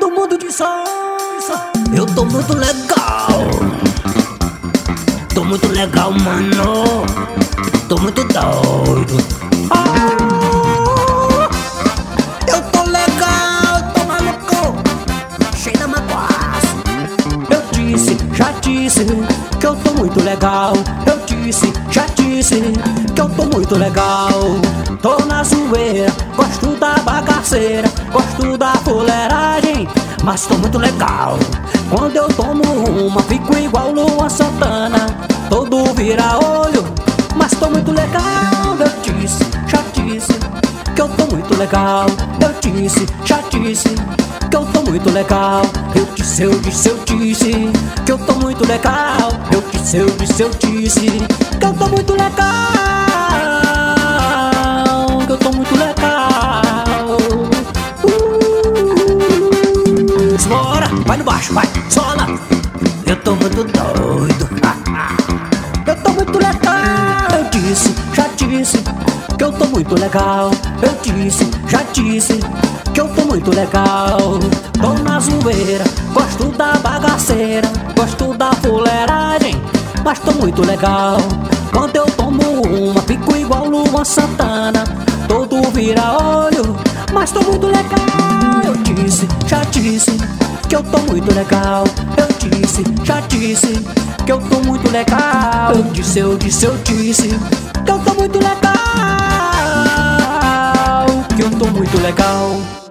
todo mundo de som. Eu tô muito legal. Tô muito legal, mano. Tô muito doido. Eu tô legal, tô maluco, cheio da magoaça. Eu disse, já disse que eu tô muito legal. Eu disse, já disse que eu tô muito legal. Tô na zoeira, gosto da bagaceira, gosto da fuleiragem, mas tô muito legal. Quando eu tomo uma, fico igual Luan Santana, todo vira olho, mas tô muito legal. Eu disse, já disse que eu tô muito legal. Eu disse, já disse que eu tô muito legal. Eu disse, eu disse, eu disse que eu tô muito legal. Eu disse, eu disse, eu disse que eu tô muito legal. Que eu tô muito legal. Bora, vai no baixo, vai, sola. Eu tô muito doido. Eu tô muito legal. Eu disse, já disse que eu tô muito legal. Eu disse, já disse que eu tô muito legal. Tô na zoeira, gosto da bagaceira, gosto da fuleiragem, mas tô muito legal. Quando eu tomo uma, fico igual Luan Santana, todo vira olho, mas tô muito legal. Eu disse, já disse que eu tô muito legal. Eu disse, já disse que eu tô muito legal. Eu disse, eu disse, eu disse que eu tô muito legal. Que eu tô muito legal.